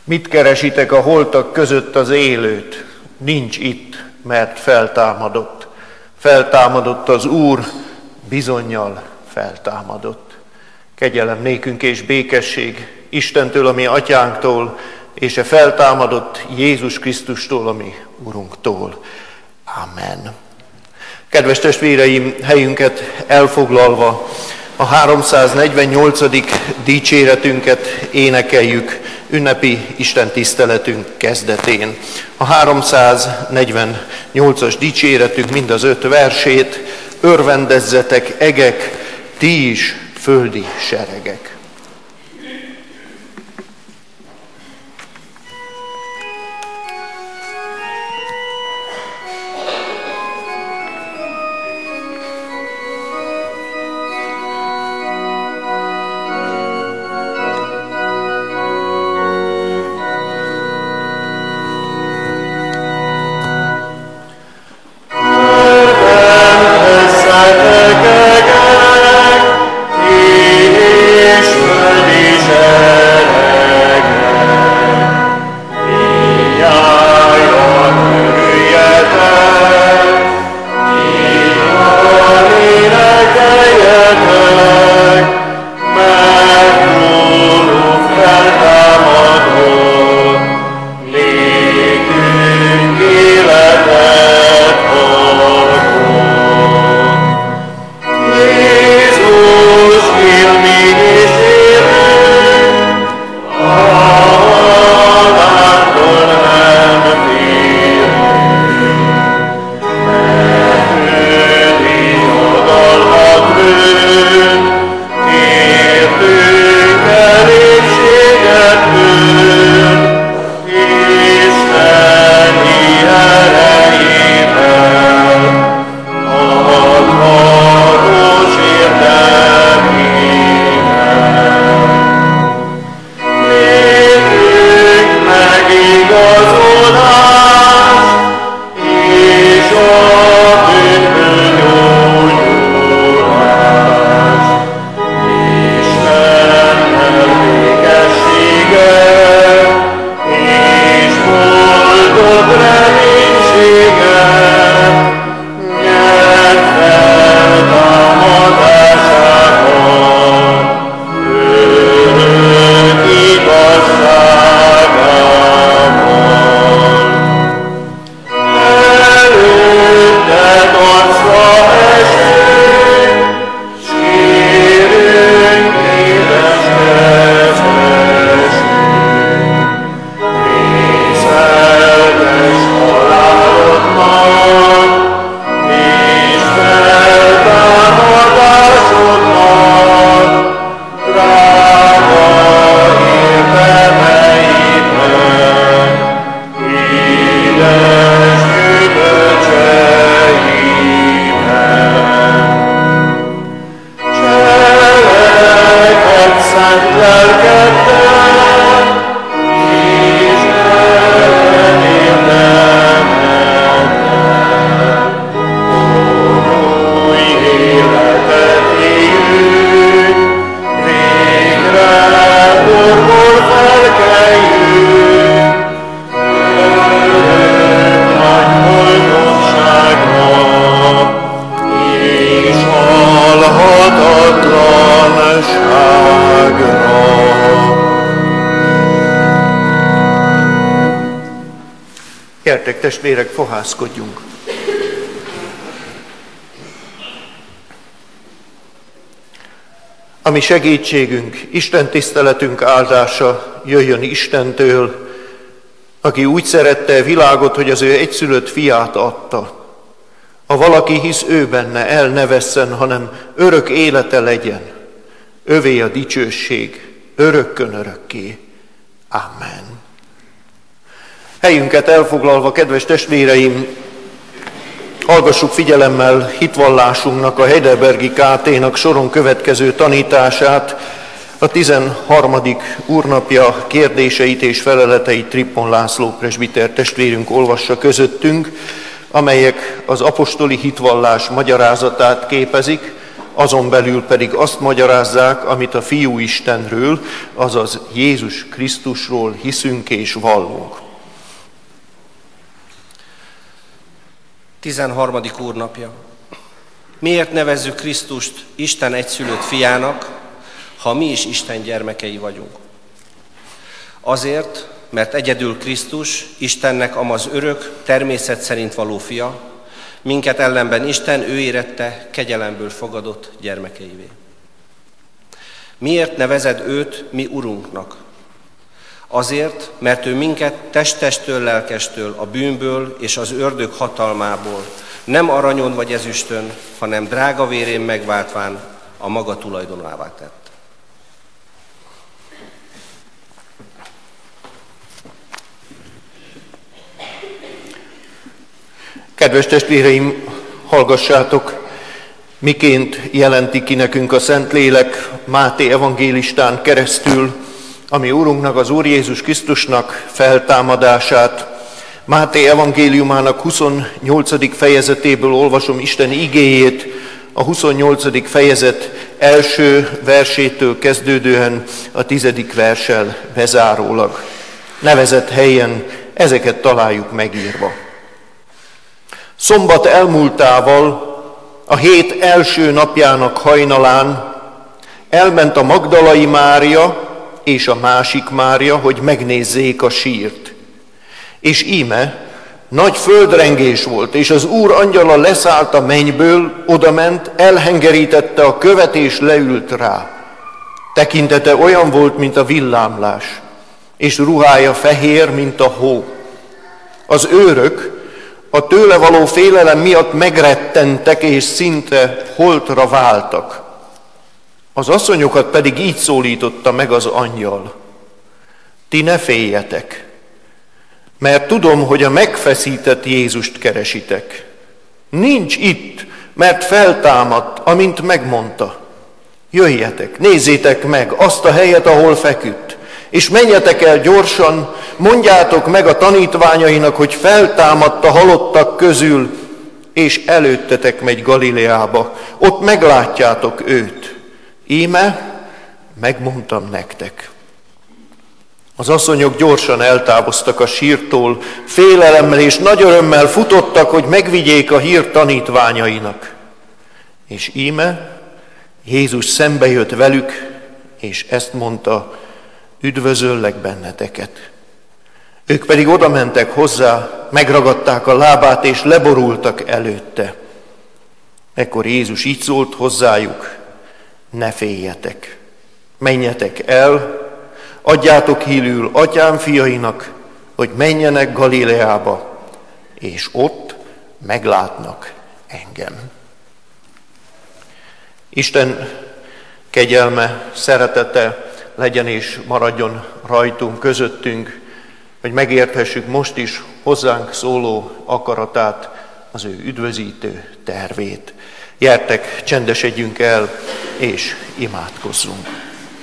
Mit keresitek a holtak között az élőt? Nincs itt, mert feltámadott. Feltámadott az Úr, bizonnyal feltámadott. Kegyelem nékünk és békesség Istentől, a mi atyánktól, és a feltámadott Jézus Krisztustól, a mi Urunktól. Amen. Kedves testvéreim, helyünket elfoglalva a 348. dicséretünket énekeljük ünnepi istentiszteletünk kezdetén. A 348-as dicséretünk mind az 5 versét: örvendezzetek egek, ti is földi seregek. Gyertek, testvérek, fohászkodjunk! A mi segítségünk, Isten tiszteletünk áldása jöjjön Istentől, aki úgy szerette a világot, hogy az ő egyszülött fiát adta. Ha valaki hisz ő benne, el ne vesszen, hanem örök élete legyen. Övé a dicsőség, örökkön örökké. Amen. Helyünket elfoglalva, kedves testvéreim, hallgassuk figyelemmel hitvallásunknak, a Heidelbergi KT-nak soron következő tanítását, a 13. úrnapja kérdéseit és feleleteit Trippon László presbiter testvérünk olvassa közöttünk, amelyek az apostoli hitvallás magyarázatát képezik, azon belül pedig azt magyarázzák, amit a Fiú Istenről, azaz Jézus Krisztusról hiszünk és vallunk. 13. úrnapja. Miért nevezzük Krisztust Isten egyszülött fiának, ha mi is Isten gyermekei vagyunk? Azért, mert egyedül Krisztus, Istennek amaz örök, természet szerint való fia, minket ellenben Isten ő érette, kegyelemből fogadott gyermekeivé. Miért nevezed őt mi Urunknak? Azért, mert ő minket testestől, lelkestől, a bűnből és az ördög hatalmából, nem aranyon vagy ezüstön, hanem drága vérén megváltván a maga tulajdonává tett. Kedves testvéreim, hallgassátok, miként jelenti ki nekünk a Szentlélek Máté evangélistán keresztül, ami Urunknak, az Úr Jézus Krisztusnak feltámadását. Máté evangéliumának 28. fejezetéből olvasom Isten igéjét, a 28. fejezet első versétől kezdődően a 10. verssel bezárólag. Nevezett helyen ezeket találjuk megírva. Szombat elmúltával, a hét első napjának hajnalán elment a Magdalai Mária és a másik Mária, hogy megnézzék a sírt. És íme nagy földrengés volt, és az Úr angyala leszállt a mennyből, odament, elhengerítette a követ és leült rá. Tekintete olyan volt, mint a villámlás, és ruhája fehér, mint a hó. Az őrök a tőle való félelem miatt megrettentek, és szinte holtra váltak. Az asszonyokat pedig így szólította meg az angyal: ti ne féljetek, mert tudom, hogy a megfeszített Jézust keresitek. Nincs itt, mert feltámadt, amint megmondta. Jöjjetek, nézzétek meg azt a helyet, ahol feküdt, és menjetek el gyorsan, mondjátok meg a tanítványainak, hogy feltámadt a halottak közül, és előttetek megy Galileába, ott meglátjátok őt. Íme, megmondtam nektek. Az asszonyok gyorsan eltávoztak a sírtól, félelemmel és nagy örömmel futottak, hogy megvigyék a hírt tanítványainak. És íme, Jézus szembe jött velük, és ezt mondta: üdvözöllek benneteket. Ők pedig odamentek hozzá, megragadták a lábát, és leborultak előtte. Ekkor Jézus így szólt hozzájuk: ne féljetek, menjetek el, adjátok hírül atyám fiainak, hogy menjenek Galileába, és ott meglátnak engem. Isten kegyelme, szeretete legyen és maradjon rajtunk, közöttünk, hogy megérthessük most is hozzánk szóló akaratát, az ő üdvözítő tervét. Gyertek, csendesedjünk el, és imádkozzunk.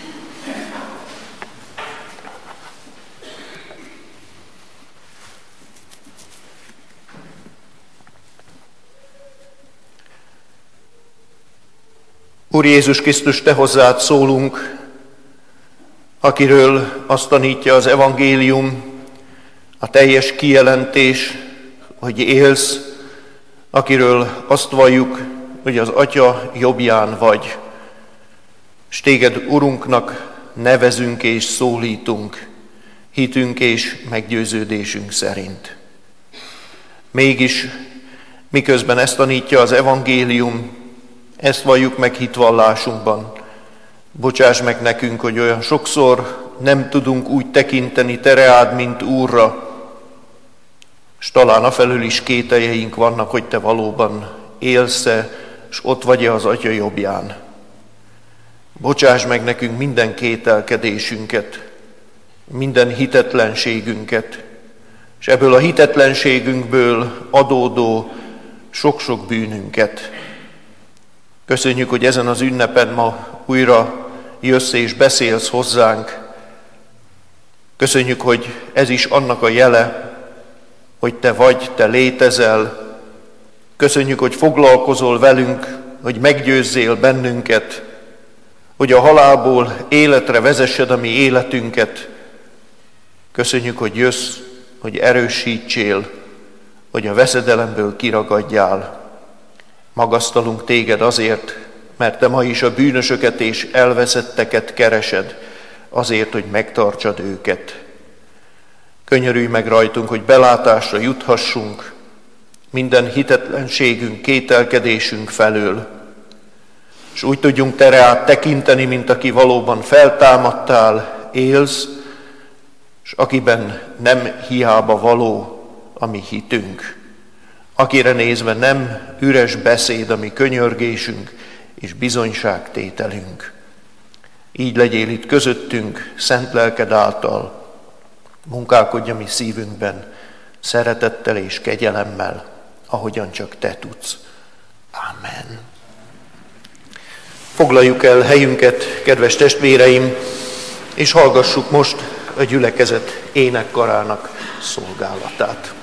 Úr Jézus Krisztus, te hozzád szólunk, akiről azt tanítja az evangélium, a teljes kijelentés, hogy élsz, akiről azt valljuk, hogy az Atya jobbján vagy, s téged Urunknak nevezünk és szólítunk, hitünk és meggyőződésünk szerint. Mégis, miközben ezt tanítja az evangélium, ezt valljuk meg hitvallásunkban, bocsáss meg nekünk, hogy olyan sokszor nem tudunk úgy tekinteni te reád, mint Úrra, s talán afelől is kételjeink vannak, hogy te valóban élsz-e, s ott vagy-e az Atya jobbján. Bocsáss meg nekünk minden kételkedésünket, minden hitetlenségünket, és ebből a hitetlenségünkből adódó sok-sok bűnünket. Köszönjük, hogy ezen az ünnepen ma újra jössz és beszélsz hozzánk. Köszönjük, hogy ez is annak a jele, hogy te vagy, te létezel. Köszönjük, hogy foglalkozol velünk, hogy meggyőzzél bennünket, hogy a halálból életre vezessed a mi életünket. Köszönjük, hogy jössz, hogy erősítsél, hogy a veszedelemből kiragadjál. Magasztalunk téged azért, mert te ma is a bűnösöket és elveszetteket keresed, azért, hogy megtartsad őket. Könyörülj meg rajtunk, hogy belátásra juthassunk minden hitetlenségünk, kételkedésünk felől, és úgy tudjunk te rád tekinteni, mint aki valóban feltámadtál, élsz, és akiben nem hiába való a mi hitünk, akire nézve nem üres beszéd a mi könyörgésünk és bizonyságtételünk. Így legyél itt közöttünk, szent lelked által, munkálkodj a mi szívünkben, szeretettel és kegyelemmel, ahogyan csak te tudsz. Amen. Foglaljuk el helyünket, kedves testvéreim, és hallgassuk most a gyülekezet énekkarának szolgálatát.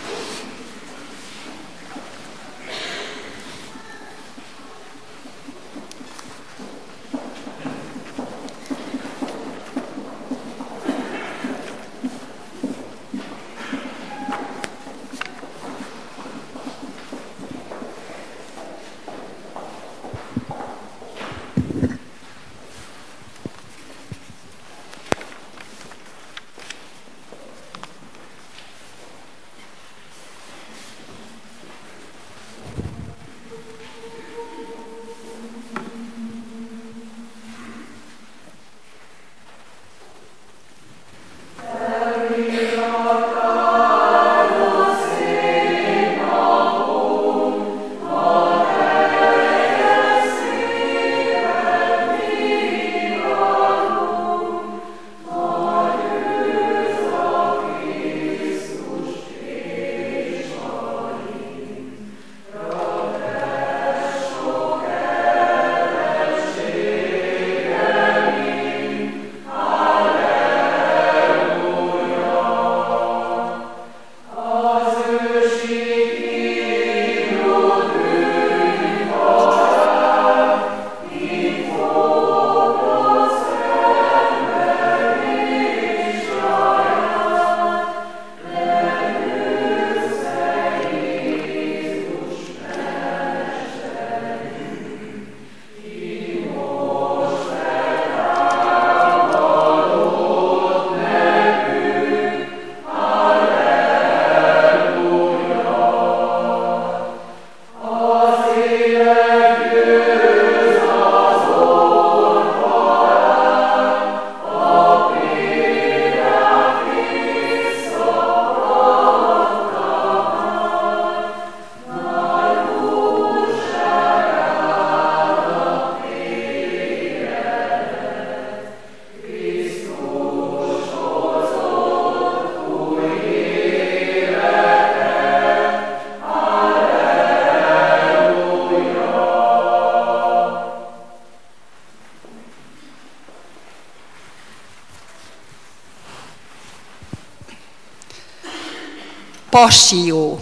Passió.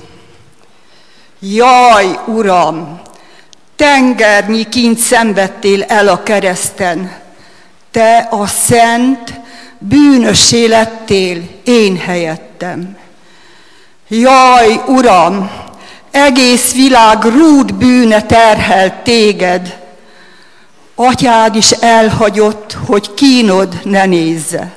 Jaj, Uram, tengernyi kint szenvedtél el a kereszten. Te a szent, bűnössé lettél én helyettem. Jaj, Uram, egész világ rúd bűne terhelt téged. Atyád is elhagyott, hogy kínod ne nézze.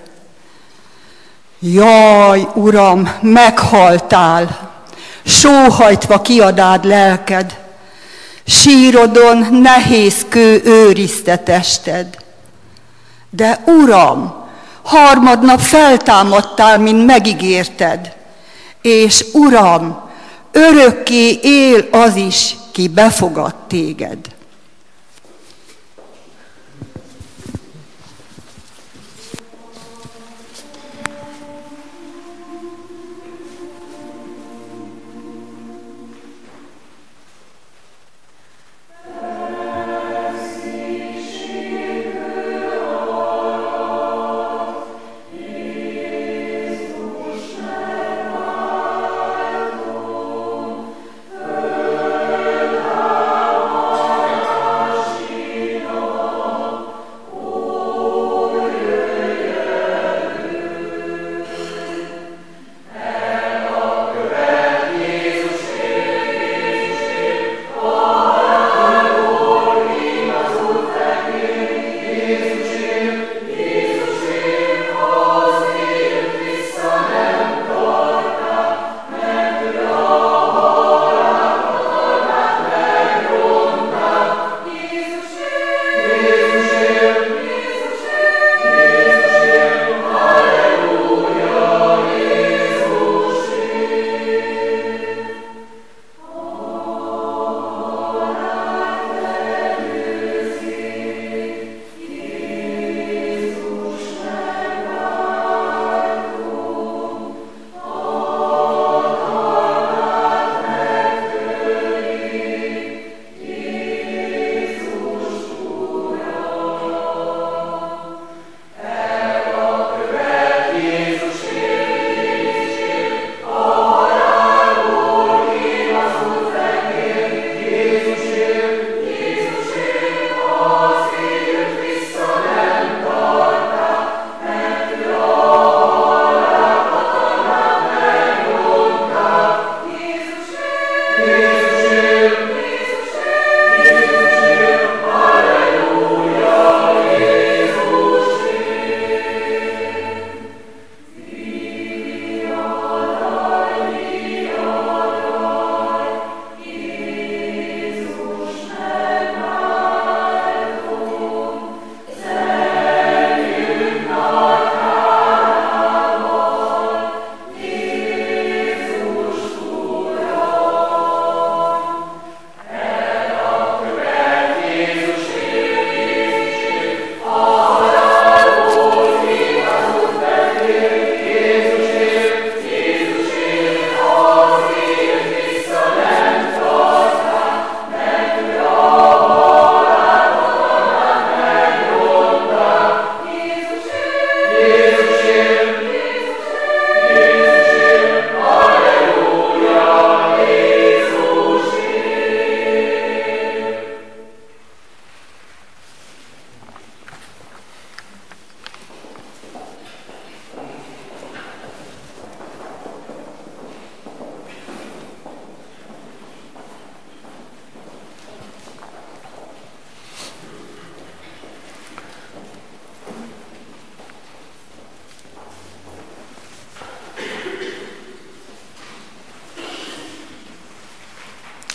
Jaj, Uram, meghaltál, sóhajtva kiadád lelked, sírodon nehéz kő őrizte tested. De Uram, harmadnap feltámadtál, mint megígérted, és Uram, örökké él az is, ki befogad téged.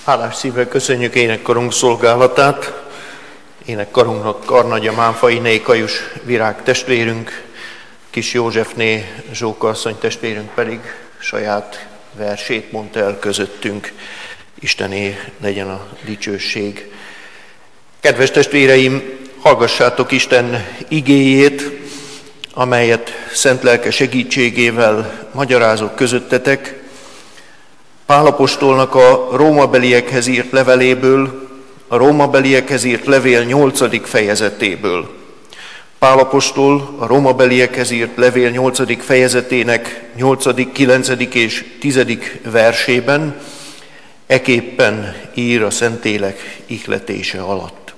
Hálás szívvel köszönjük énekkarunk szolgálatát. Énekkarunknak Karnagya Mánfai Nékajus virág testvérünk, Kis Józsefné Zsóka asszony testvérünk pedig saját versét mondta el közöttünk. Istené legyen a dicsőség. Kedves testvéreim, hallgassátok Isten igéjét, amelyet szent lelke segítségével magyarázok közöttetek. Pál apostolnak a rómabeliekhez írt leveléből, a rómabeliekhez írt levél 8. fejezetéből. Pál apostol a rómabeliekhez írt levél 8. fejezetének 8., 9. és 10. versében eképpen ír a Szentlélek ihletése alatt.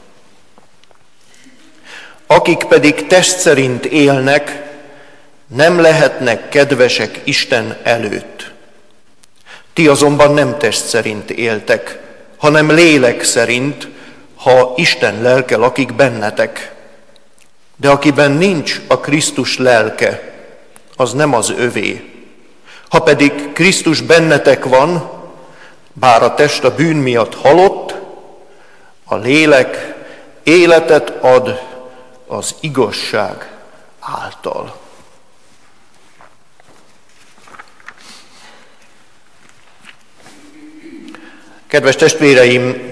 Akik pedig test szerint élnek, nem lehetnek kedvesek Isten előtt. Ti azonban nem test szerint éltek, hanem lélek szerint, ha Isten lelke lakik bennetek. De akiben nincs a Krisztus lelke, az nem az övé. Ha pedig Krisztus bennetek van, bár a test a bűn miatt halott, a lélek életet ad az igazság által. Kedves testvéreim,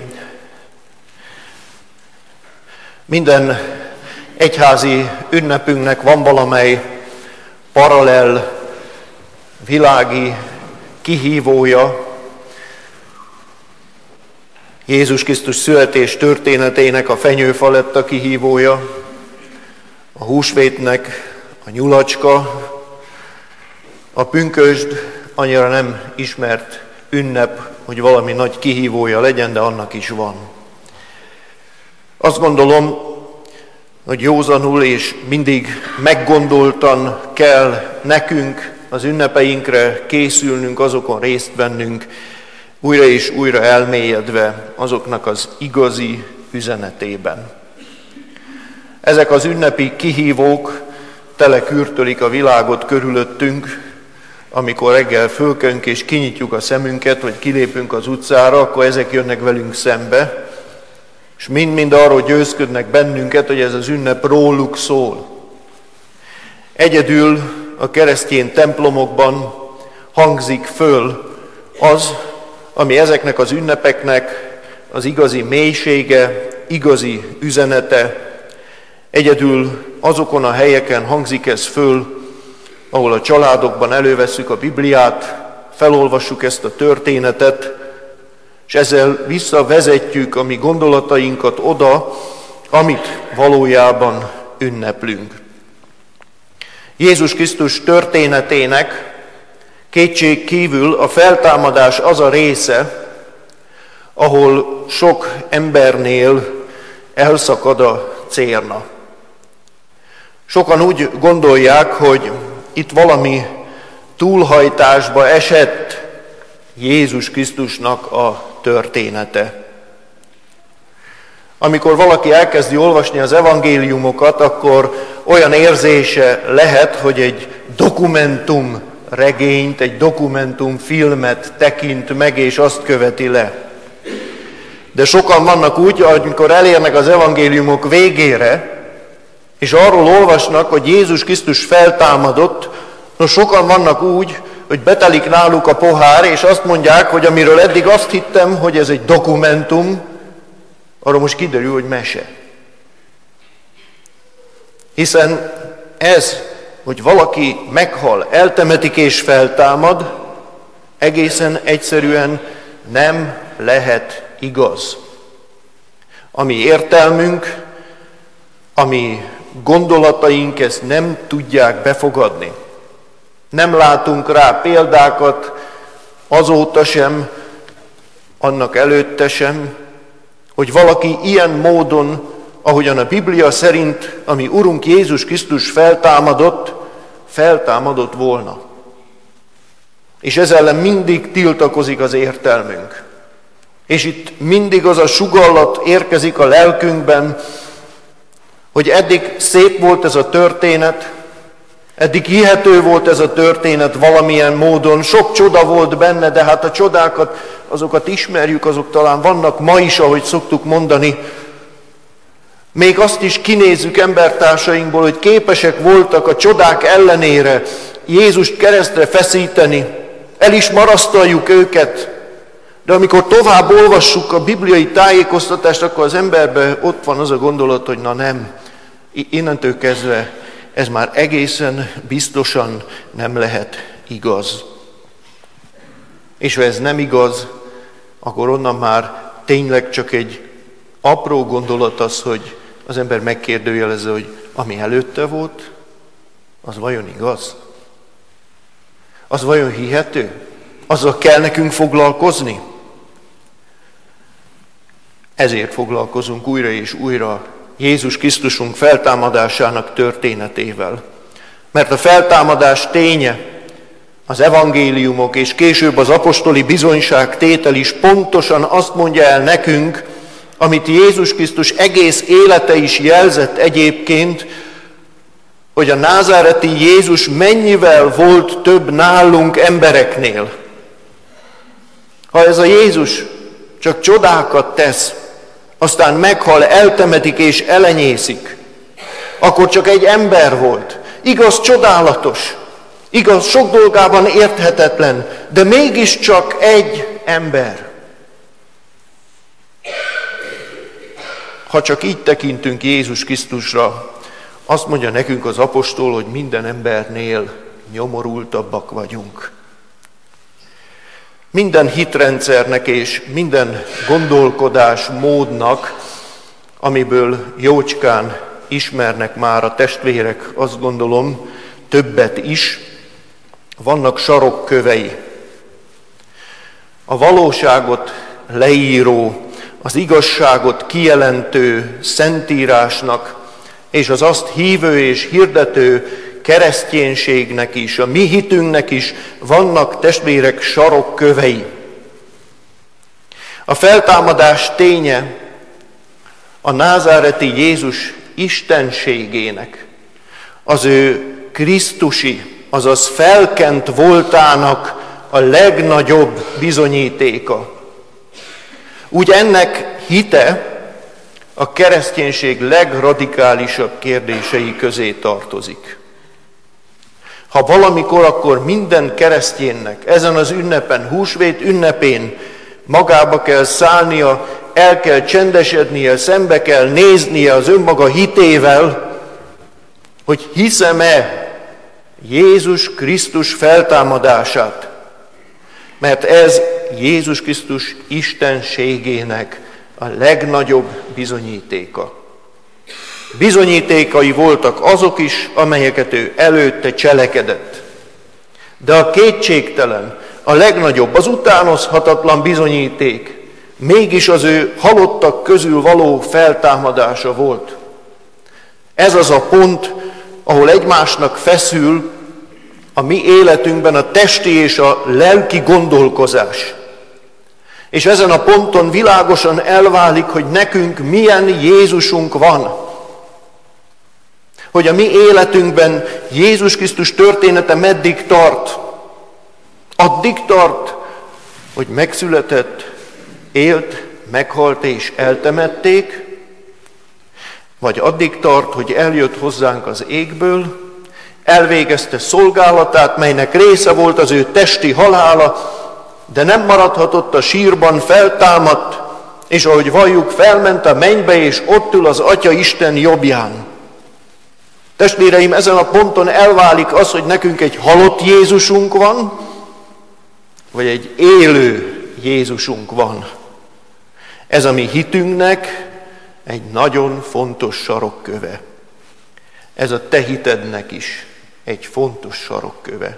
minden egyházi ünnepünknek van valamely paralel világi kihívója. Jézus Krisztus születés történetének a fenyőfa lett a kihívója, a húsvétnek a nyulacska, a pünkösd annyira nem ismert ünnep, hogy valami nagy kihívója legyen, de annak is van. Azt gondolom, hogy józanul és mindig meggondoltan kell nekünk az ünnepeinkre készülnünk, azokon részt vennünk, újra és újra elmélyedve azoknak az igazi üzenetében. Ezek az ünnepi kihívók telekürtölik a világot körülöttünk, amikor reggel fölkönk és kinyitjuk a szemünket, vagy kilépünk az utcára, akkor ezek jönnek velünk szembe, és mind-mind arról győzködnek bennünket, hogy ez az ünnep róluk szól. Egyedül a keresztény templomokban hangzik föl az, ami ezeknek az ünnepeknek az igazi mélysége, igazi üzenete. Egyedül azokon a helyeken hangzik ez föl, ahol a családokban elővesszük a Bibliát, felolvassuk ezt a történetet, és ezzel visszavezetjük a mi gondolatainkat oda, amit valójában ünneplünk. Jézus Krisztus történetének kétség kívül a feltámadás az a része, ahol sok embernél elszakad a cérna. Sokan úgy gondolják, hogy itt valami túlhajtásba esett Jézus Krisztusnak a története. Amikor valaki elkezdi olvasni az evangéliumokat, akkor olyan érzése lehet, hogy egy dokumentumregényt, egy dokumentumfilmet tekint meg, és azt követi le. De sokan vannak úgy, amikor elérnek az evangéliumok végére, és arról olvasnak, hogy Jézus Krisztus feltámadott, sokan vannak úgy, hogy betelik náluk a pohár, és azt mondják, hogy amiről eddig azt hittem, hogy ez egy dokumentum, arról most kiderül, hogy mese. Hiszen ez, hogy valaki meghal, eltemetik és feltámad, egészen egyszerűen nem lehet igaz. A mi értelmünk, a mi gondolataink ezt nem tudják befogadni. Nem látunk rá példákat azóta sem, annak előtte sem, hogy valaki ilyen módon, ahogyan a Biblia szerint, ami Urunk Jézus Krisztus feltámadott volna. És ezzel ellen mindig tiltakozik az értelmünk. És itt mindig az a sugallat érkezik a lelkünkben, hogy eddig szép volt ez a történet, Eddig hihető volt ez a történet valamilyen módon, sok csoda volt benne, de hát a csodákat, azokat ismerjük, azok talán vannak ma is, ahogy szoktuk mondani. Még azt is kinézzük embertársainkból, hogy képesek voltak a csodák ellenére Jézust keresztre feszíteni, el is marasztaljuk őket, de amikor tovább olvassuk a bibliai tájékoztatást, akkor az emberben ott van az a gondolat, hogy na nem, innentől kezdve ez már egészen biztosan nem lehet igaz. És ha ez nem igaz, akkor onnan már tényleg csak egy apró gondolat az, hogy az ember megkérdőjelezze, hogy ami előtte volt, az vajon igaz? Az vajon hihető? Azzal kell nekünk foglalkozni? Ezért foglalkozunk újra és újra Jézus Krisztusunk feltámadásának történetével. Mert a feltámadás ténye, az evangéliumok és később az apostoli bizonyságtétel is pontosan azt mondja el nekünk, amit Jézus Krisztus egész élete is jelzett egyébként, hogy a názáreti Jézus mennyivel volt több nálunk embereknél. Ha ez a Jézus csak csodákat tesz, aztán meghal, eltemetik és elenyészik, akkor csak egy ember volt. Igaz, csodálatos, igaz, sok dolgában érthetetlen, de mégiscsak egy ember. Ha csak így tekintünk Jézus Krisztusra, azt mondja nekünk az apostol, hogy minden embernél nyomorultabbak vagyunk. Minden hitrendszernek és minden gondolkodásmódnak, amiből jócskán ismernek már a testvérek, azt gondolom, többet is, vannak sarokkövei. A valóságot leíró, az igazságot kijelentő Szentírásnak és az azt hívő és hirdető kereszténységnek is, a mi hitünknek is vannak, testvérek, sarokkövei. A feltámadás ténye a názáreti Jézus istenségének, az ő krisztusi, azaz felkent voltának a legnagyobb bizonyítéka. Úgy ennek hite a kereszténység legradikálisabb kérdései közé tartozik. Ha valamikor, akkor minden kereszténynek ezen az ünnepen, húsvét ünnepén magába kell szállnia, el kell csendesednie, szembe kell néznie az önmaga hitével, hogy hiszem-e Jézus Krisztus feltámadását. Mert ez Jézus Krisztus istenségének a legnagyobb bizonyítéka. Bizonyítékai voltak azok is, amelyeket ő előtte cselekedett. De a kétségtelen, a legnagyobb, az utánozhatatlan bizonyíték mégis az ő halottak közül való feltámadása volt. Ez az a pont, ahol egymásnak feszül a mi életünkben a testi és a lelki gondolkozás. És ezen a ponton világosan elválik, hogy nekünk milyen Jézusunk van. Hogy a mi életünkben Jézus Krisztus története meddig tart. Addig tart, hogy megszületett, élt, meghalt és eltemették, vagy addig tart, hogy eljött hozzánk az égből, elvégezte szolgálatát, melynek része volt az ő testi halála, de nem maradhatott a sírban, feltámadt, és ahogy valljuk, felment a mennybe, és ott ül az Atya Isten jobbján. Testvéreim, ezen a ponton elválik az, hogy nekünk egy halott Jézusunk van, vagy egy élő Jézusunk van. Ez a mi hitünknek egy nagyon fontos sarokköve. Ez a te hitednek is egy fontos sarokköve.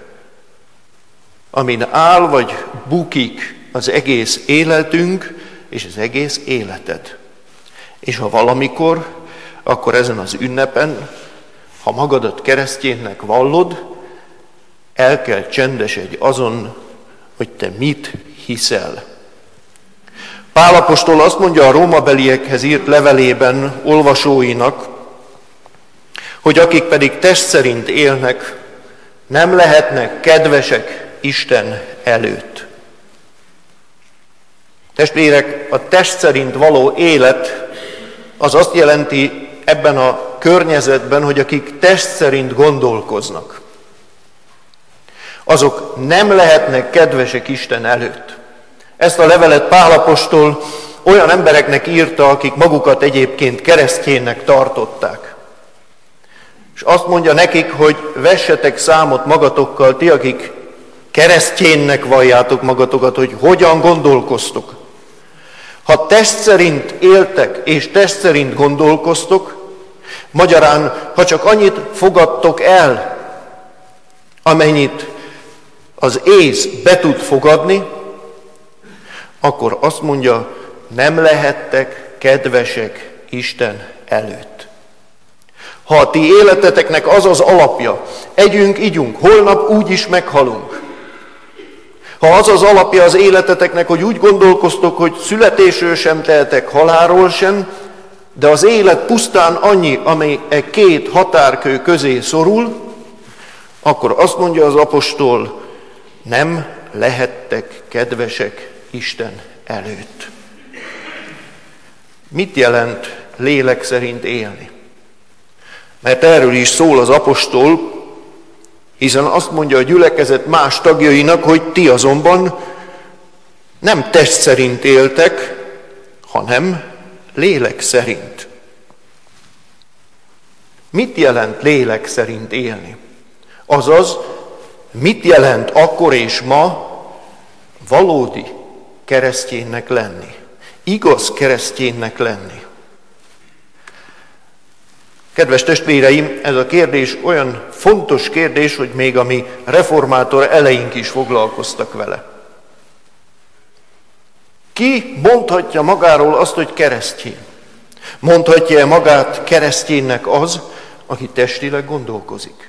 Amin áll vagy bukik az egész életünk és az egész életed. És ha valamikor, akkor ezen az ünnepen, ha magadat kereszténynek vallod, el kell csendesedj azon, hogy te mit hiszel. Pál apostol azt mondja a rómabeliekhez írt levelében olvasóinak, hogy akik pedig test szerint élnek, nem lehetnek kedvesek Isten előtt. Testvérek, a test szerint való élet az azt jelenti ebben a környezetben, hogy akik test szerint gondolkoznak, azok nem lehetnek kedvesek Isten előtt. Ezt a levelet Pál apostol olyan embereknek írta, akik magukat egyébként keresztjénnek tartották. És azt mondja nekik, hogy vessetek számot magatokkal, ti, akik keresztjénnek valljátok magatokat, hogy hogyan gondolkoztok. Ha test szerint éltek és test szerint gondolkoztok, magyarán, ha csak annyit fogadtok el, amennyit az ész be tud fogadni, akkor azt mondja, nem lehettek kedvesek Isten előtt. Ha a ti életeteknek az az alapja, együnk, igyunk, holnap úgyis meghalunk. Ha az az alapja az életeteknek, hogy úgy gondolkoztok, hogy születésről sem tehetek, halálról sem, de az élet pusztán annyi, amely e két határkő közé szorul, akkor azt mondja az apostol, nem lehettek kedvesek Isten előtt. Mit jelent lélek szerint élni? Mert erről is szól az apostol, hiszen azt mondja a gyülekezet más tagjainak, hogy ti azonban nem test szerint éltek, hanem lélek szerint. Mit jelent lélek szerint élni? Azaz, mit jelent akkor és ma valódi keresztjénnek lenni? Igaz keresztjénnek lenni? Kedves testvéreim, ez a kérdés olyan fontos kérdés, hogy még a mi reformátor eleink is foglalkoztak vele. Ki mondhatja magáról azt, hogy keresztjén? Mondhatja magát keresztjénnek az, aki testileg gondolkozik?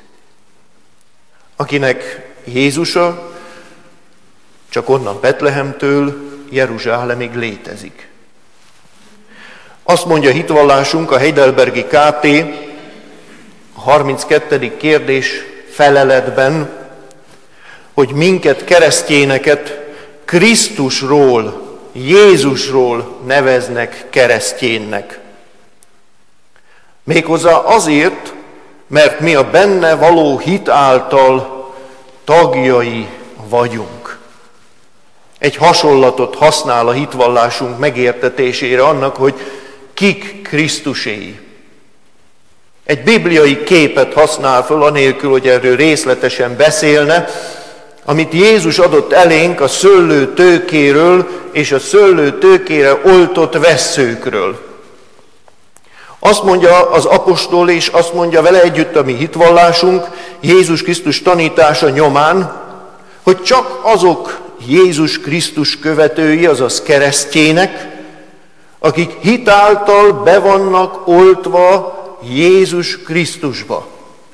Akinek Jézusa csak onnan Betlehemtől Jeruzsálemig létezik. Azt mondja hitvallásunk, a Heidelbergi KT, a 32. kérdés feleletben, hogy minket keresztjéneket Krisztusról, Jézusról neveznek keresztjénnek. Méghozzá azért, mert mi a benne való hit által tagjai vagyunk. Egy hasonlatot használ a hitvallásunk megértetésére annak, hogy kik Krisztuséi. Egy bibliai képet használ föl, anélkül, hogy erről részletesen beszélne, amit Jézus adott elénk a szőlő tőkéről és a szőlő tőkére oltott vesszőkről. Azt mondja az apostol, és azt mondja vele együtt a mi hitvallásunk, Jézus Krisztus tanítása nyomán, hogy csak azok Jézus Krisztus követői, azaz keresztjének, akik hitáltal be vannak oltva Jézus Krisztusba.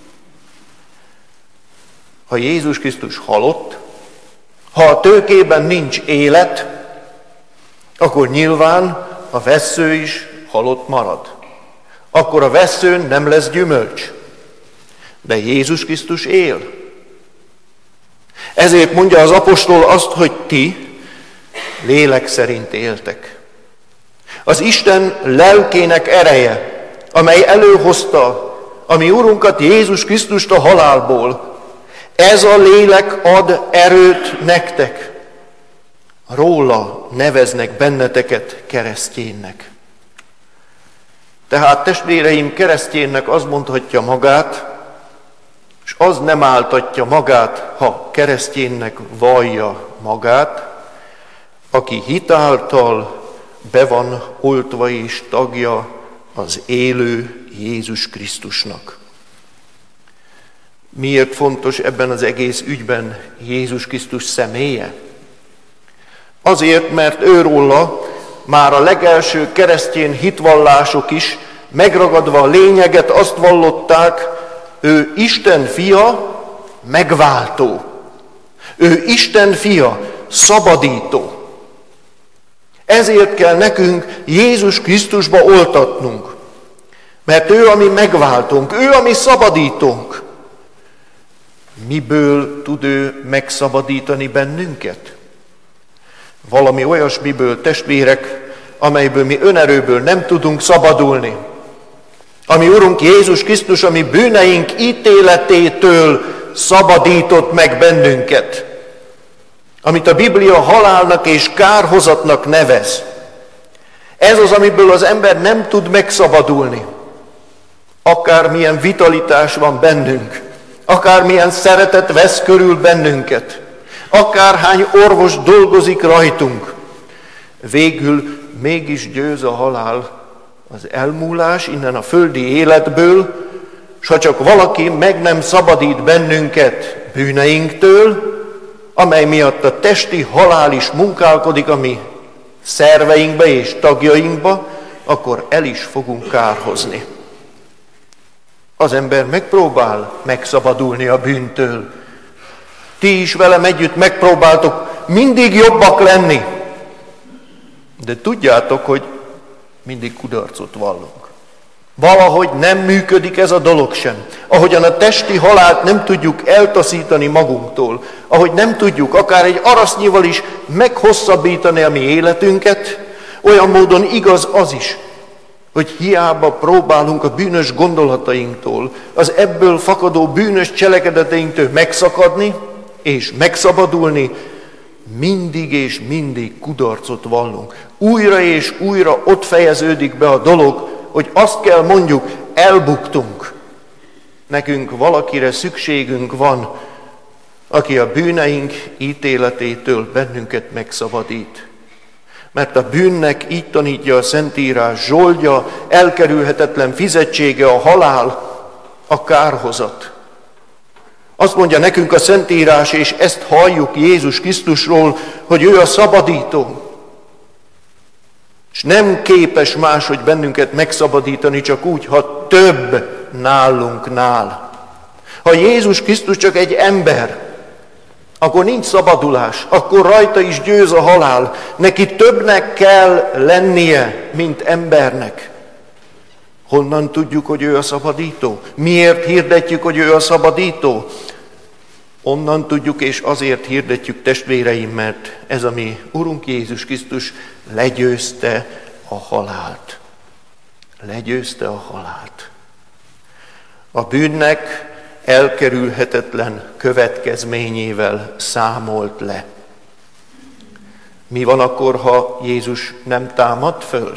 Ha Jézus Krisztus halott, ha a tőkében nincs élet, akkor nyilván a vessző is halott marad. Akkor a vesszőn nem lesz gyümölcs. De Jézus Krisztus él. Ezért mondja az apostol azt, hogy ti lélek szerint éltek. Az Isten lelkének ereje, amely előhozta a mi Urunkat Jézus Krisztust a halálból, ez a lélek ad erőt nektek. Róla neveznek benneteket keresztjénnek. Tehát testvéreim, keresztjénnek az mondhatja magát, és az nem áltatja magát, ha keresztjénnek vallja magát, aki hitáltal be van oltva és tagja az élő Jézus Krisztusnak. Miért fontos ebben az egész ügyben Jézus Krisztus személye? Azért, mert őróla már a legelső keresztény hitvallások is megragadva a lényeget azt vallották, ő Isten fia, megváltó. Ő Isten fia, szabadító. Ezért kell nekünk Jézus Krisztusba oltatnunk. Mert ő a mi megváltónk, ő a mi szabadítónk. miből tud ő megszabadítani bennünket? Valami olyasmiből, testvérek, amelyből mi önerőből nem tudunk szabadulni. Ami Urunk Jézus Krisztus, ami bűneink ítéletétől szabadított meg bennünket. Amit a Biblia halálnak és kárhozatnak nevez. Ez az, amiből az ember nem tud megszabadulni. Akármilyen vitalitás van bennünk, akármilyen szeretet vesz körül bennünket, akárhány orvos dolgozik rajtunk, végül mégis győz a halál, az elmúlás innen a földi életből, s ha csak valaki meg nem szabadít bennünket bűneinktől, amely miatt a testi halál is munkálkodik a mi szerveinkbe és tagjainkba, akkor el is fogunk kárhozni. Az ember megpróbál megszabadulni a bűntől. Ti is velem együtt megpróbáltok mindig jobbak lenni. De tudjátok, hogy mindig kudarcot vallunk. Valahogy nem működik ez a dolog sem. Ahogyan a testi halált nem tudjuk eltaszítani magunktól, ahogy nem tudjuk akár egy arasznyival is meghosszabbítani a mi életünket, olyan módon igaz az is, hogy hiába próbálunk a bűnös gondolatainktól, az ebből fakadó bűnös cselekedeteinktől megszakadni és megszabadulni, mindig és mindig kudarcot vallunk. Újra és újra ott fejeződik be a dolog, hogy azt kell mondjuk, elbuktunk. Nekünk valakire szükségünk van, aki a bűneink ítéletétől bennünket megszabadít. Mert a bűnnek, így tanítja a Szentírás, zsoldja, elkerülhetetlen fizetsége a halál, a kárhozat. Azt mondja nekünk a Szentírás, és ezt halljuk Jézus Krisztusról, hogy ő a szabadító. És nem képes máshogy bennünket megszabadítani, csak úgy, ha több nálunknál. Ha Jézus Krisztus csak egy ember, akkor nincs szabadulás, akkor rajta is győz a halál. Neki többnek kell lennie, mint embernek. Honnan tudjuk, hogy ő a szabadító? Miért hirdetjük, hogy ő a szabadító? Onnan tudjuk, és azért hirdetjük, testvéreim, mert ez a mi Urunk Jézus Krisztus legyőzte a halált. Legyőzte a halált. A bűnnek elkerülhetetlen következményével számolt le. Mi van akkor, ha Jézus nem támad föl?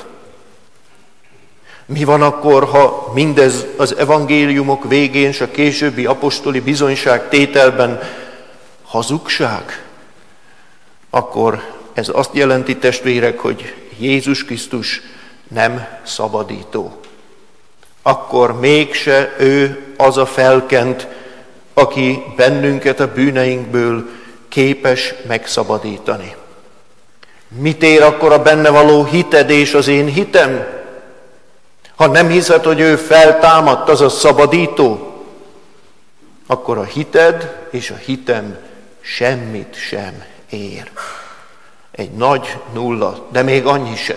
Mi van akkor, ha mindez az evangéliumok végén és a későbbi apostoli bizonyságtételben hazugság? Akkor ez azt jelenti, testvérek, hogy Jézus Krisztus nem szabadító. Akkor mégse ő az a felkent, aki bennünket a bűneinkből képes megszabadítani. Mit ér akkor a benne való hited és az én hitem? Ha nem hiszed, hogy ő feltámadt, az a szabadító, akkor a hited és a hitem semmit sem ér. Egy nagy nulla, de még annyi se.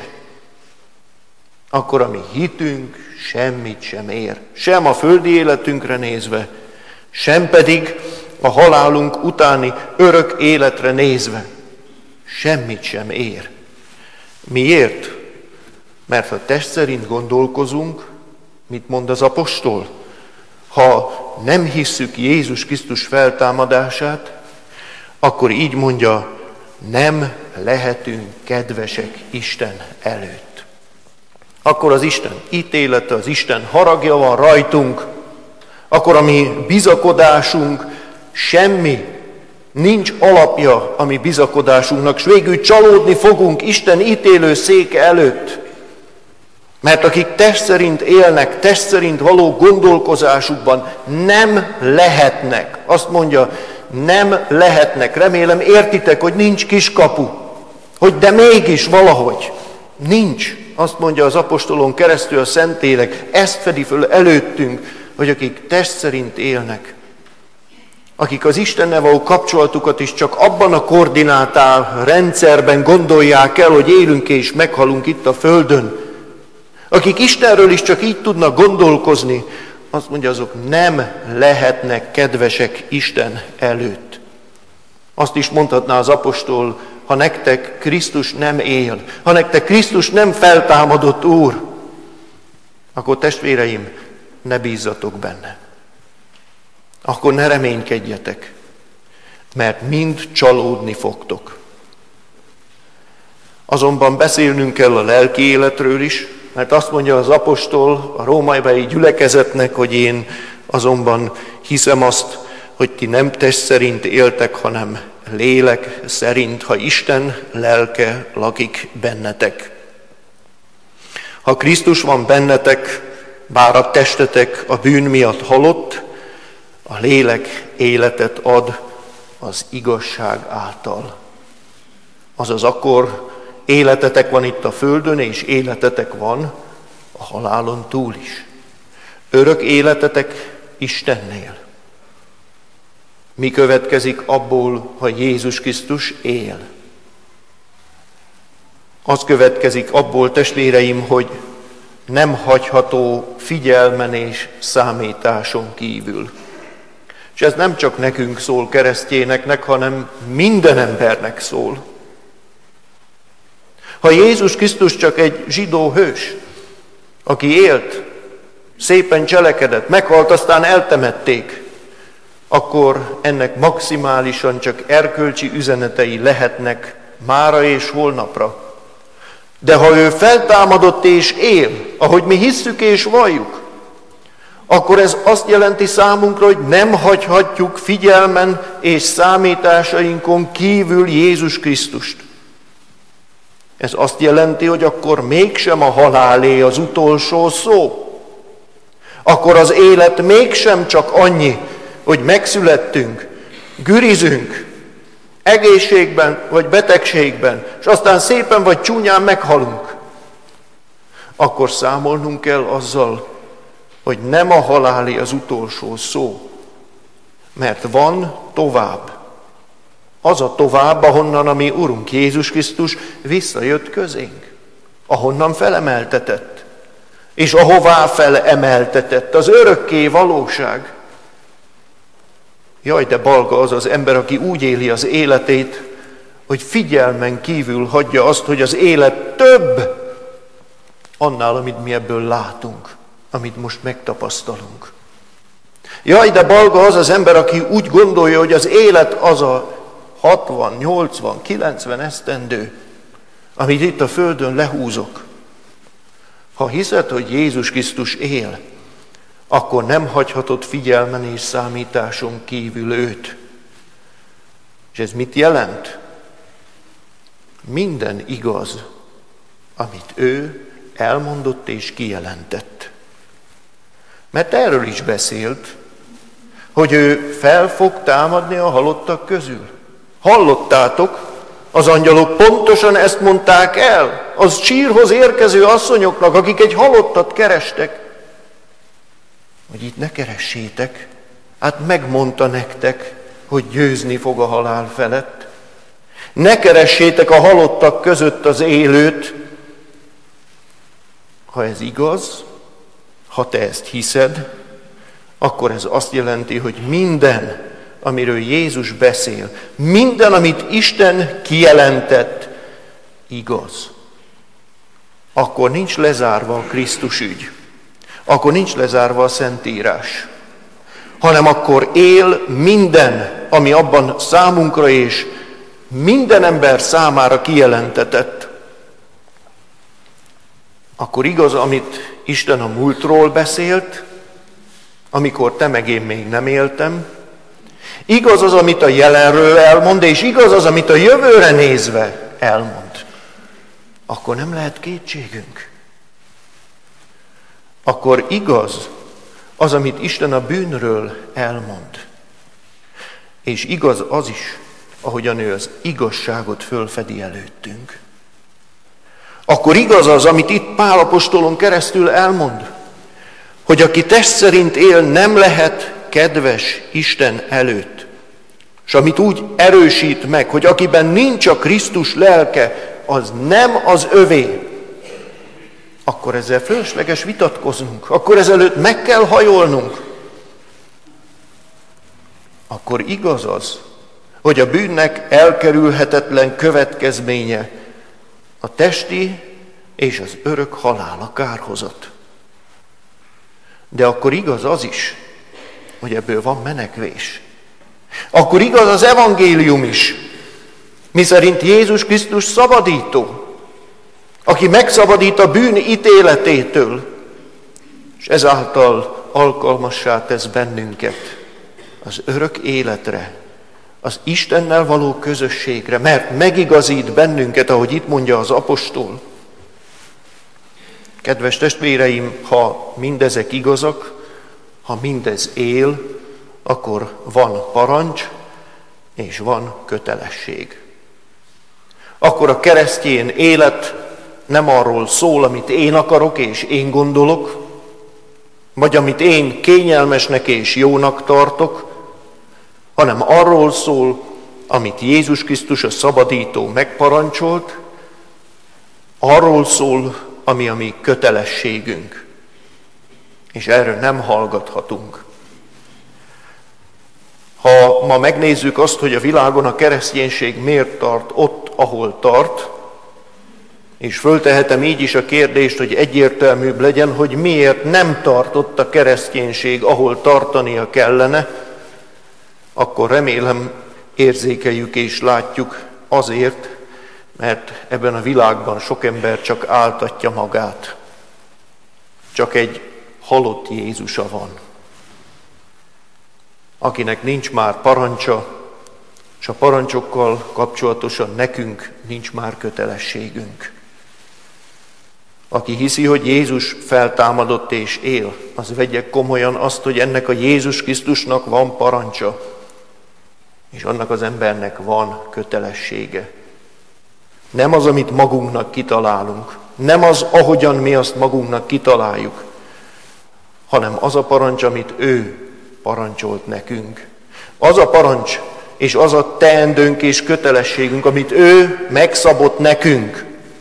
Akkor a mi hitünk semmit sem ér. Sem a földi életünkre nézve, sem pedig a halálunk utáni örök életre nézve. Semmit sem ér. Miért? Mert ha test szerint gondolkozunk, mit mond az apostol? Ha nem hisszük Jézus Krisztus feltámadását, akkor így mondja, nem lehetünk kedvesek Isten előtt. Akkor az Isten ítélete, az Isten haragja van rajtunk, akkor a mi bizakodásunk semmi, nincs alapja a mi bizakodásunknak, s végül csalódni fogunk Isten ítélő széke előtt. Mert akik test szerint élnek, test szerint való gondolkozásukban nem lehetnek. Azt mondja, nem lehetnek. Remélem értitek, hogy nincs kiskapu. Hogy de mégis valahogy. Nincs. Azt mondja az apostolon keresztül a Szentlélek. Ezt fedi föl előttünk, hogy akik test szerint élnek, akik az Istennel való kapcsolatukat is csak abban a koordinátál rendszerben gondolják el, hogy élünk és meghalunk itt a földön, akik Istenről is csak így tudnak gondolkozni, azt mondja, azok nem lehetnek kedvesek Isten előtt. Azt is mondhatná az apostol, ha nektek Krisztus nem él, ha nektek Krisztus nem feltámadott Úr, akkor testvéreim, ne bízzatok benne. Akkor ne reménykedjetek, mert mind csalódni fogtok. Azonban beszélnünk kell a lelki életről is, mert azt mondja az apostol a római gyülekezetnek, hogy én azonban hiszem azt, hogy ti nem test szerint éltek, hanem lélek szerint, ha Isten lelke lakik bennetek. Ha Krisztus van bennetek, bár a testetek a bűn miatt halott, a lélek életet ad az igazság által. Azaz akkor életetek van itt a földön, és életetek van a halálon túl is. Örök életetek Istennél. Mi következik abból, ha Jézus Krisztus él? Az következik abból, testvéreim, hogy nem hagyható figyelmen és számításon kívül. És ez nem csak nekünk szól, keresztényeknek, hanem minden embernek szól. Ha Jézus Krisztus csak egy zsidó hős, aki élt, szépen cselekedett, meghalt, aztán eltemették, akkor ennek maximálisan csak erkölcsi üzenetei lehetnek mára és holnapra. De ha ő feltámadott és él, ahogy mi hisszük és valljuk, akkor ez azt jelenti számunkra, hogy nem hagyhatjuk figyelmen és számításainkon kívül Jézus Krisztust. Ez azt jelenti, hogy akkor mégsem a halálé az utolsó szó. Akkor az élet mégsem csak annyi, hogy megszülettünk, gürizünk, egészségben vagy betegségben, és aztán szépen vagy csúnyán meghalunk. Akkor számolnunk kell azzal, hogy nem a halálé az utolsó szó, mert van tovább. Az a tovább, ahonnan a mi Urunk Jézus Krisztus visszajött közénk, ahonnan felemeltetett, és ahová felemeltetett, az örökké valóság. Jaj, de balga az az ember, aki úgy éli az életét, hogy figyelmen kívül hagyja azt, hogy az élet több annál, amit mi ebből látunk, amit most megtapasztalunk. Jaj, de balga az az ember, aki úgy gondolja, hogy az élet az a 60, 80, 90 esztendő, amit itt a földön lehúzok. Ha hiszed, hogy Jézus Krisztus él, akkor nem hagyhatod figyelmen és számításon kívül őt. És ez mit jelent? Minden igaz, amit ő elmondott és kijelentett. Mert erről is beszélt, hogy ő fel fog támadni a halottak közül. Hallottátok? Az angyalok pontosan ezt mondták el az sírhoz érkező asszonyoknak, akik egy halottat kerestek, hogy itt ne keressétek, hát megmondta nektek, hogy győzni fog a halál felett. Ne keressétek a halottak között az élőt. Ha ez igaz, ha te ezt hiszed, akkor ez azt jelenti, hogy minden, amiről Jézus beszél, minden, amit Isten kijelentett, igaz. Akkor nincs lezárva a Krisztus ügy. Akkor nincs lezárva a Szentírás. Hanem akkor él minden, ami abban számunkra és minden ember számára kijelentetett. Akkor igaz, amit Isten a múltról beszélt, amikor te meg én még nem éltem. Igaz az, amit a jelenről elmond, és igaz az, amit a jövőre nézve elmond. Akkor nem lehet kétségünk. Akkor igaz az, amit Isten a bűnről elmond. És igaz az is, ahogyan ő az igazságot fölfedi előttünk. Akkor igaz az, amit itt Pál apostolon keresztül elmond, hogy aki test szerint él, nem lehet kedves Isten előtt. És amit úgy erősít meg, hogy akiben nincs a Krisztus lelke, az nem az övé. akkor ezzel fölösleges vitatkoznunk, akkor ezelőtt meg kell hajolnunk. Akkor igaz az, hogy a bűnnek elkerülhetetlen következménye a testi és az örök halál, a kárhozat. De akkor igaz az is, hogy ebből van menekvés. Akkor igaz az evangélium is, miszerint Jézus Krisztus szabadító, aki megszabadít a bűn ítéletétől, és ezáltal alkalmassá tesz bennünket az örök életre, az Istennel való közösségre, mert megigazít bennünket, ahogy itt mondja az apostol. Kedves testvéreim, ha mindezek igazak, ha mindez él, akkor van parancs és van kötelesség. Akkor a keresztény élet nem arról szól, amit én akarok és én gondolok, vagy amit én kényelmesnek és jónak tartok, hanem arról szól, amit Jézus Krisztus a szabadító megparancsolt, arról szól, ami a mi kötelességünk. És erről nem hallgathatunk. Ha ma megnézzük azt, hogy a világon a kereszténység miért tart ott, ahol tart, és föltehetem így is a kérdést, hogy egyértelműbb legyen, hogy miért nem tartott a kereszténység, ahol tartania kellene, akkor remélem érzékeljük és látjuk azért, mert ebben a világban sok ember csak áltatja magát. Csak egy halott Jézusa van, akinek nincs már parancsa, és a parancsokkal kapcsolatosan nekünk nincs már kötelességünk. Aki hiszi, hogy Jézus feltámadott és él, az vegye komolyan azt, hogy ennek a Jézus Krisztusnak van parancsa, és annak az embernek van kötelessége. Nem az, amit magunknak kitalálunk, nem az, ahogyan mi azt magunknak kitaláljuk, hanem az a parancs, amit ő parancsolt nekünk. Az a parancs, és az a teendőnk és kötelességünk, amit ő megszabott nekünk.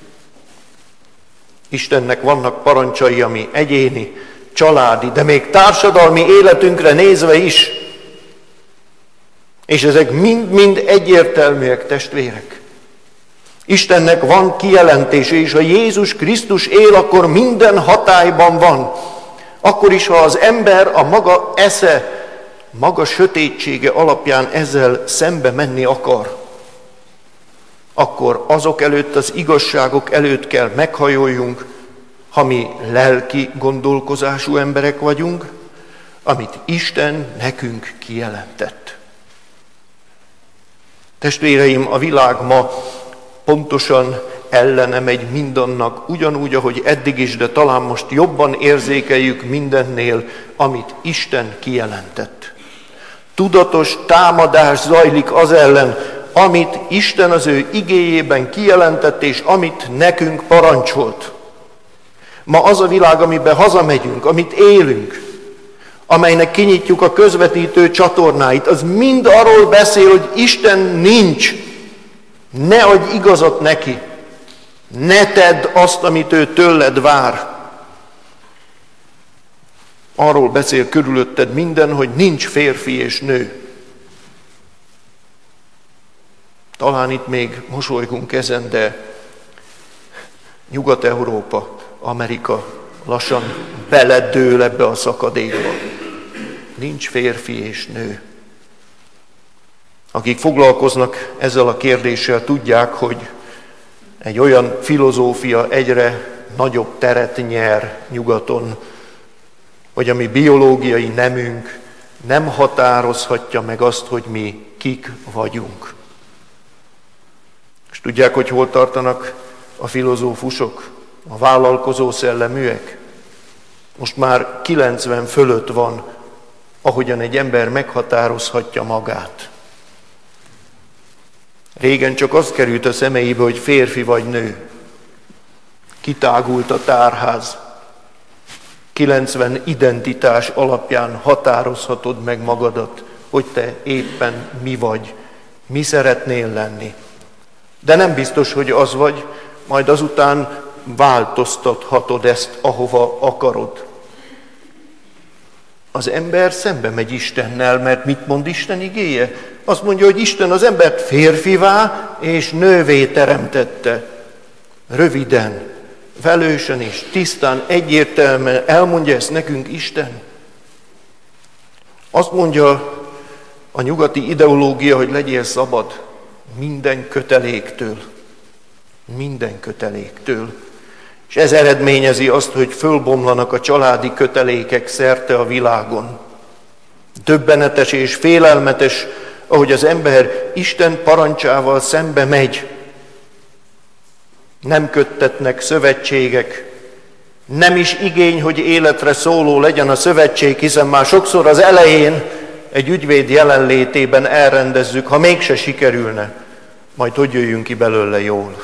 Istennek vannak parancsai, ami egyéni, családi, de még társadalmi életünkre nézve is. És ezek mind egyértelműek, testvérek. Istennek van kijelentése, és ha Jézus Krisztus él, akkor minden hatályban van. Akkor is, ha az ember a maga esze, maga sötétsége alapján ezzel szembe menni akar, akkor azok előtt, az igazságok előtt kell meghajoljunk, ha mi lelki gondolkozású emberek vagyunk, amit Isten nekünk kijelentett. Testvéreim, a világ ma pontosan ellene megy mindannak, ugyanúgy, ahogy eddig is, de talán most jobban érzékeljük mindennél, amit Isten kijelentett. Tudatos támadás zajlik az ellen, amit Isten az ő igéjében kijelentett, és amit nekünk parancsolt. Ma az a világ, amiben hazamegyünk, amit élünk, amelynek kinyitjuk a közvetítő csatornáit, az mind arról beszél, hogy Isten nincs. Ne adj igazat neki. Ne tedd azt, amit ő tőled vár. Arról beszél körülötted minden, hogy nincs férfi és nő. Talán itt még mosolygunk ezen, de Nyugat-Európa, Amerika lassan beledől ebbe a szakadékba. Nincs férfi és nő. Akik foglalkoznak ezzel a kérdéssel, tudják, hogy egy olyan filozófia egyre nagyobb teret nyer nyugaton, hogy a mi biológiai nemünk nem határozhatja meg azt, hogy mi kik vagyunk. És tudják, hogy hol tartanak a filozófusok, a vállalkozó szelleműek? Most már 90 fölött van, ahogyan egy ember meghatározhatja magát. Régen csak az került a szemeibe, hogy férfi vagy nő. Kitágult a tárház. 90 identitás alapján határozhatod meg magadat, hogy te éppen mi vagy, mi szeretnél lenni. De nem biztos, hogy az vagy, majd azután változtathatod ezt, ahova akarod. Az ember szembe megy Istennel, mert mit mond Isten igéje? Azt mondja, hogy Isten az embert férfivá és nővé teremtette. Röviden, velősen és tisztán, egyértelműen elmondja ezt nekünk Isten. Azt mondja a nyugati ideológia, hogy legyél szabad minden köteléktől. Minden köteléktől. És ez eredményezi azt, hogy fölbomlanak a családi kötelékek szerte a világon. Döbbenetes és félelmetes, ahogy az ember Isten parancsával szembe megy. Nem köttetnek szövetségek, nem is igény, hogy életre szóló legyen a szövetség, hiszen már sokszor az elején egy ügyvéd jelenlétében elrendezzük, ha mégse sikerülne, majd hogy jöjjünk ki belőle jól.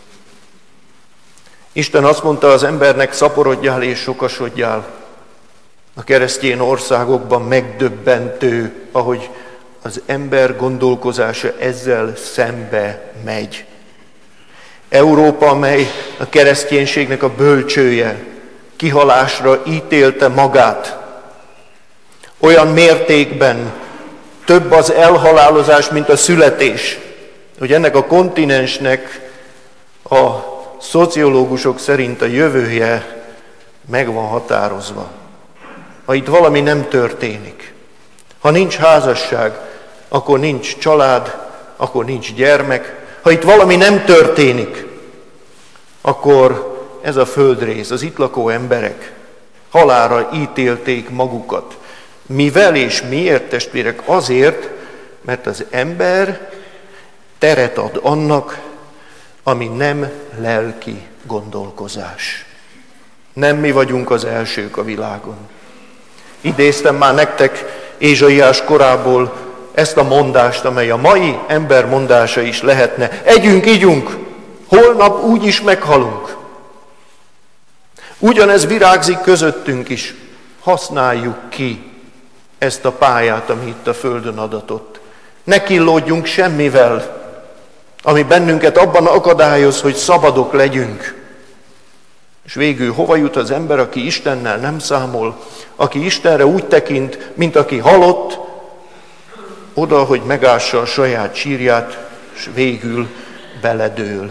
Isten azt mondta az embernek, szaporodjál és sokasodjál. A keresztény országokban megdöbbentő, ahogy az ember gondolkozása ezzel szembe megy. Európa, amely a kereszténységnek a bölcsője, kihalásra ítélte magát. Olyan mértékben több az elhalálozás, mint a születés, hogy ennek a kontinensnek a szociológusok szerint a jövője meg van határozva. Ha itt valami nem történik, ha nincs házasság, akkor nincs család, akkor nincs gyermek. Ha itt valami nem történik, akkor ez a földrész, az itt lakó emberek halálra ítélték magukat. Mivel és miért, testvérek? Azért, mert az ember teret ad annak, ami nem lelki gondolkozás. Nem mi vagyunk az elsők a világon. Idéztem már nektek Ézsaiás korából ezt a mondást, amely a mai ember mondása is lehetne. Együnk, igyunk, holnap úgyis meghalunk. Ugyanez virágzik közöttünk is. Használjuk ki ezt a pályát, ami itt a földön adatott. Ne killódjunk semmivel, ami bennünket abban akadályoz, hogy szabadok legyünk. És végül hova jut az ember, aki Istennel nem számol, aki Istenre úgy tekint, mint aki halott, oda, hogy megássa a saját sírját, és végül beledől.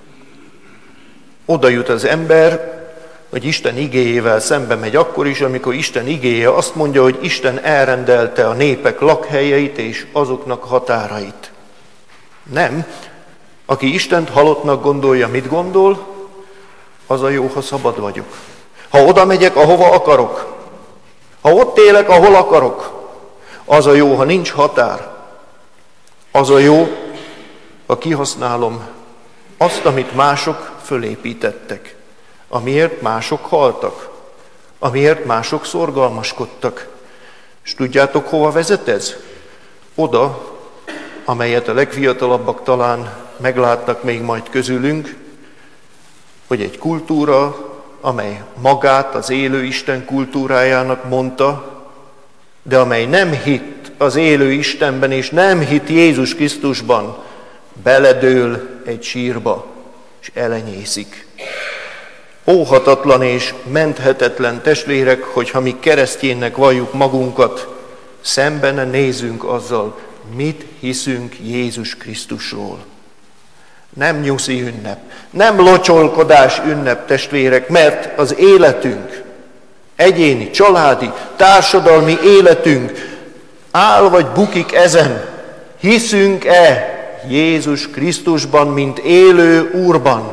Oda jut az ember, hogy Isten igéjével szembe megy akkor is, amikor Isten igéje azt mondja, hogy Isten elrendelte a népek lakhelyeit és azoknak határait. Nem. Aki Istent halottnak gondolja, mit gondol? Az a jó, ha szabad vagyok. Ha oda megyek, ahova akarok. Ha ott élek, ahol akarok. Az a jó, ha nincs határ. Az a jó, ha kihasználom azt, amit mások fölépítettek. Amiért mások haltak. Amiért mások szorgalmaskodtak. És tudjátok, hova vezet ez? Oda, amelyet a legfiatalabbak talán meglátnak még majd közülünk, hogy egy kultúra, amely magát az élő Isten kultúrájának mondta, de amely nem hitt az élő Istenben, és nem hitt Jézus Krisztusban, beledől egy sírba, és elenyészik. Óhatatlan és menthetetlen, testvérek, hogyha mi keresztjénnek valljuk magunkat, szemben nézünk azzal, mit hiszünk Jézus Krisztusról. Nem nyuszi ünnep, nem locsolkodás ünnep, testvérek, mert az életünk, egyéni, családi, társadalmi életünk áll vagy bukik ezen. Hiszünk-e Jézus Krisztusban, mint élő Úrban?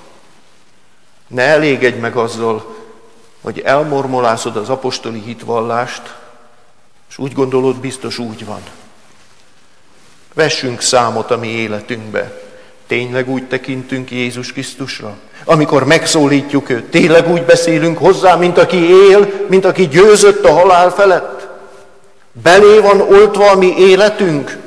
Ne elégedj meg azzal, hogy elmormolászod az apostoli hitvallást, és úgy gondolod, biztos úgy van. Vessünk számot a mi életünkbe. Tényleg úgy tekintünk Jézus Krisztusra? Amikor megszólítjuk őt, tényleg úgy beszélünk hozzá, mint aki él, mint aki győzött a halál felett? Belé van oltva a mi életünk?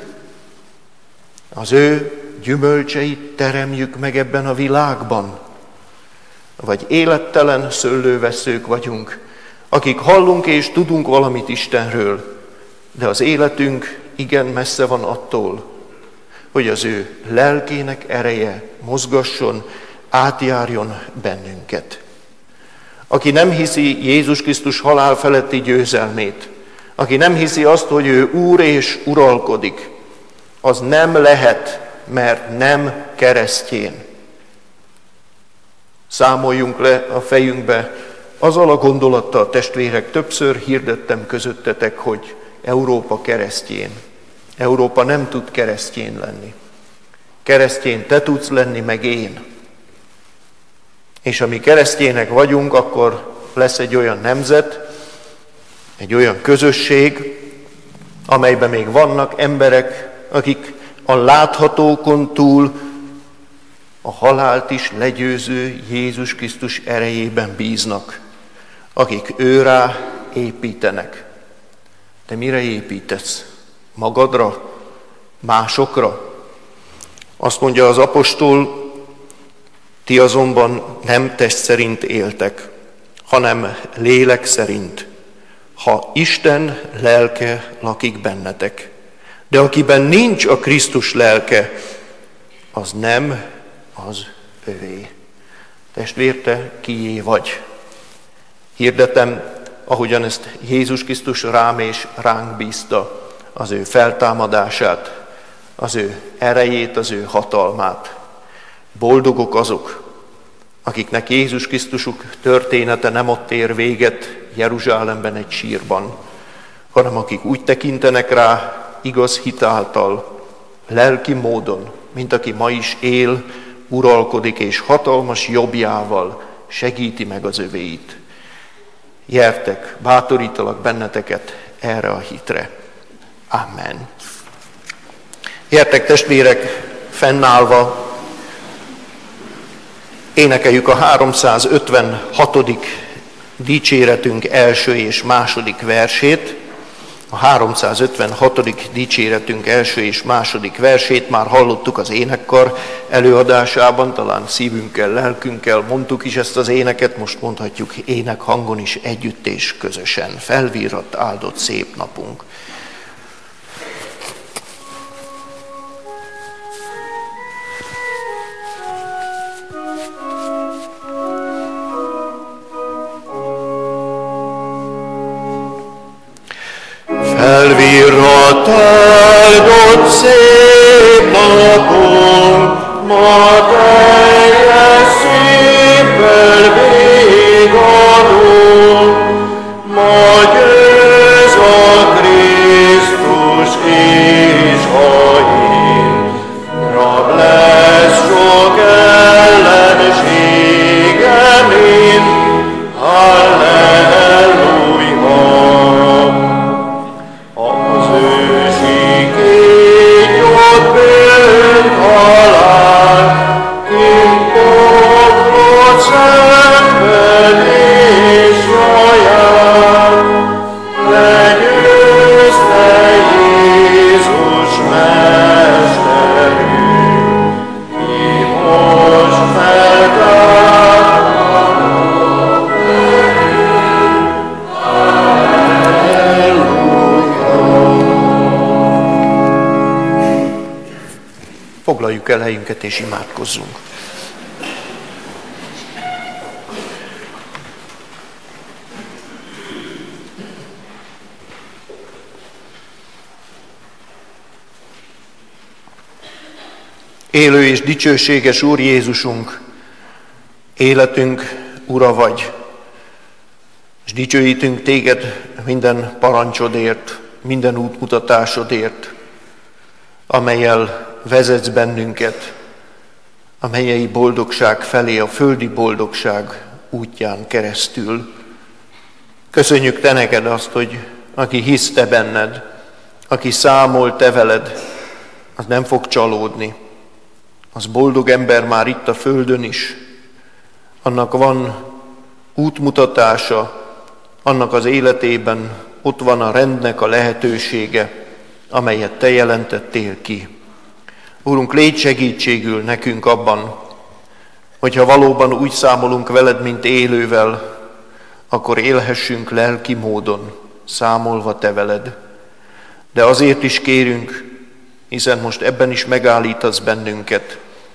Az ő gyümölcseit teremjük meg ebben a világban? Vagy élettelen szőlővesszők vagyunk, akik hallunk és tudunk valamit Istenről, de az életünk igen messze van attól, hogy az ő lelkének ereje mozgasson átjárjon bennünket. Aki nem hiszi Jézus Krisztus halál feletti győzelmét, aki nem hiszi azt, hogy ő Úr és uralkodik, az nem lehet, mert nem keresztjén. Számoljunk le a fejünkbe azzal a gondolattal, testvérek, többször hirdettem közöttetek, hogy Európa keresztjén. Európa nem tud keresztjén lenni. Keresztjén te tudsz lenni, meg én. És ami keresztjének vagyunk, akkor lesz egy olyan nemzet, egy olyan közösség, amelyben még vannak emberek, akik a láthatókon túl a halált is legyőző Jézus Krisztus erejében bíznak, akik őrá építenek. Te mire építesz? Magadra? Másokra? Azt mondja az apostol, ti azonban nem test szerint éltek, hanem lélek szerint, ha Isten lelke lakik bennetek. De akiben nincs a Krisztus lelke, az nem az övé. Testvér, te kié vagy? Hirdetem, ahogyan ezt Jézus Krisztus rám és ránk bízta, az ő feltámadását, az ő erejét, az ő hatalmát. Boldogok azok, akiknek Jézus Krisztusuk története nem ott ér véget Jeruzsálemben egy sírban, hanem akik úgy tekintenek rá igaz hit által, lelki módon, mint aki ma is él, uralkodik és hatalmas jobbjával segíti meg az övéit. Gyertek, bátorítalak benneteket erre a hitre. Amen. Gyertek, testvérek, fennállva, énekeljük a 356. dicséretünk első és második versét. A 356. dicséretünk első és második versét már hallottuk az énekkar előadásában, talán szívünkkel, lelkünkkel mondtuk is ezt az éneket, most mondhatjuk énekhangon is együtt és közösen. Felvirradt, áldott szép napunk. Felvirradt, áldott szép napunk, ma teljes szívvel végadunk, ma győz a Krisztus és a hír, rab lesz sok ellensége mind, halleluja. Foglaljuk el helyünket és imádkozzunk. Élő és dicsőséges Úr Jézusunk, életünk Ura vagy, és dicsőítünk Téged minden parancsodért, minden útmutatásodért, amellyel vezetsz bennünket a mennyei boldogság felé, a földi boldogság útján keresztül. Köszönjük Te neked azt, hogy aki hisz Te benned, aki számol Te veled, az nem fog csalódni. Az boldog ember már itt a földön is. Annak van útmutatása, annak az életében ott van a rendnek a lehetősége, amelyet Te jelentettél ki. Úrunk, légy segítségül nekünk abban, hogyha valóban úgy számolunk veled, mint élővel, akkor élhessünk lelki módon, számolva Te veled. De azért is kérünk, hiszen most ebben is megállítasz bennünket,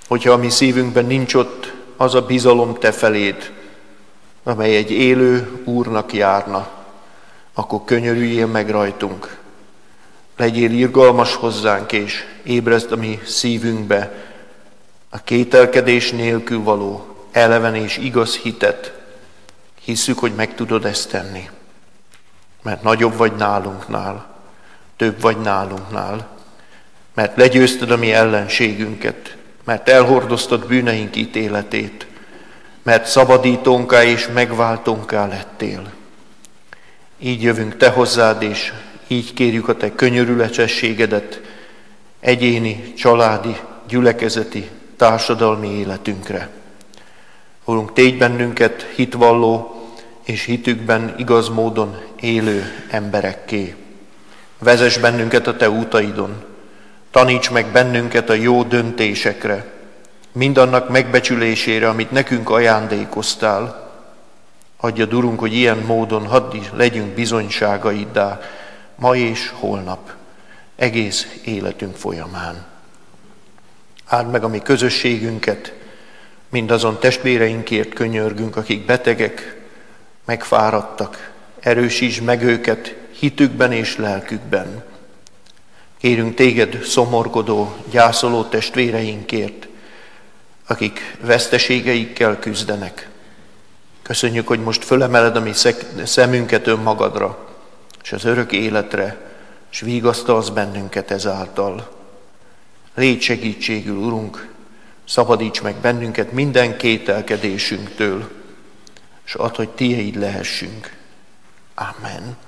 hogyha a mi szívünkben nincs ott az a bizalom te feléd, amely egy élő Úrnak járna, akkor könyörüljél meg rajtunk. Legyél irgalmas hozzánk, és ébrezd a mi szívünkbe a kételkedés nélkül való eleven és igaz hitet. Hisszük, hogy meg tudod ezt tenni, mert nagyobb vagy nálunknál, több vagy nálunknál, mert legyőzted a mi ellenségünket, mert elhordoztad bűneink ítéletét, mert szabadítónká és megváltónká lettél. Így jövünk te hozzád, és így kérjük a te könyörületességedet egyéni, családi, gyülekezeti, társadalmi életünkre. Urunk, tégy bennünket hitvalló és hitükben igaz módon élő emberekké. Vezess bennünket a te útaidon, taníts meg bennünket a jó döntésekre, mindannak megbecsülésére, amit nekünk ajándékoztál. Adjad, Urunk, hogy ilyen módon hadd legyünk bizonyságaiddá ma és holnap, egész életünk folyamán. Áld meg a mi közösségünket, mindazon testvéreinkért könyörgünk, akik betegek, megfáradtak, erősítsd meg őket hitükben és lelkükben. Kérünk téged szomorkodó, gyászoló testvéreinkért, akik veszteségeikkel küzdenek. Köszönjük, hogy most fölemeled a mi szemünket önmagadra, és az örök életre, és vigasztalsz bennünket ezáltal. Légy segítségül, Urunk, szabadíts meg bennünket minden kételkedésünktől, és add, hogy tiéd lehessünk. Amen.